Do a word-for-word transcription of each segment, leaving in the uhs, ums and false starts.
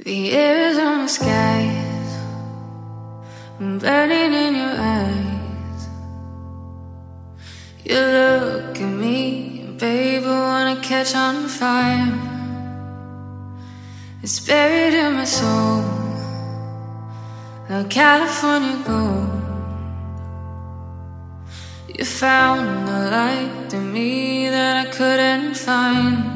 The Arizona skies burning in your eyes. You look at me, babe, I wanna catch on fire. It's buried in my soul, like California gold. You found a light in me that I couldn't find.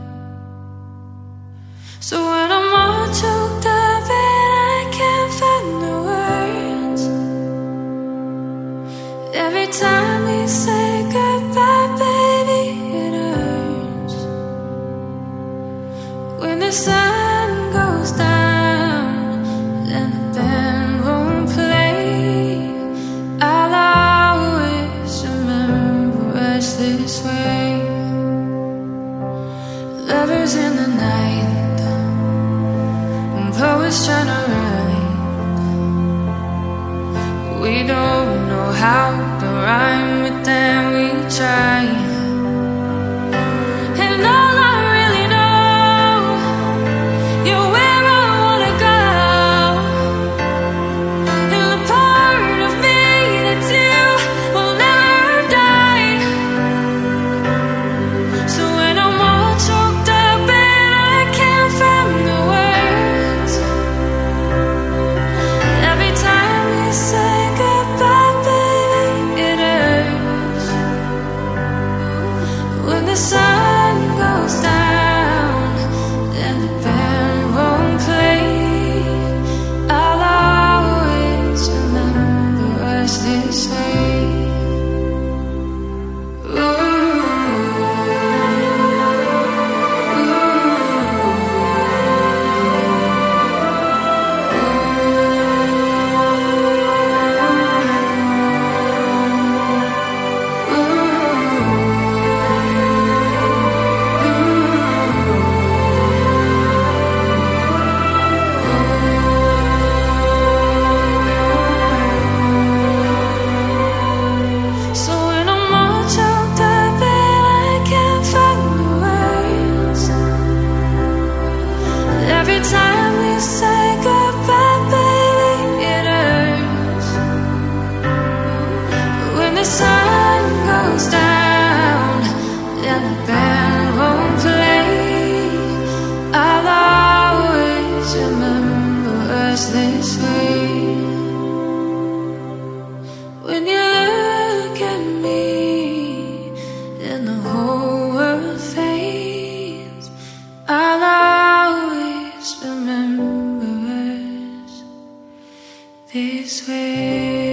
So when I'm all choked up and I can't find the words, every time we say goodbye, baby, it hurts. When the sun goes down and the band won't play, I'll always remember us this way. Lovers in the night, poets trying to write. We don't know how to rhyme, but then we try. And all I really know, you're where I wanna go, and the part of me that's you will never die. So when I'm all choked up and I can't find the words, every time we say goodbye, baby, it hurts. When the sun goes down and the band won't play, I'll always remember us this way. So when I'm all choked up and I can't find the words, every time we say goodbye, baby, it hurts. When the sun goes down and the band won't play, I'll always remember us this way. When you look at me and the whole world fades, I'll always remember us this way.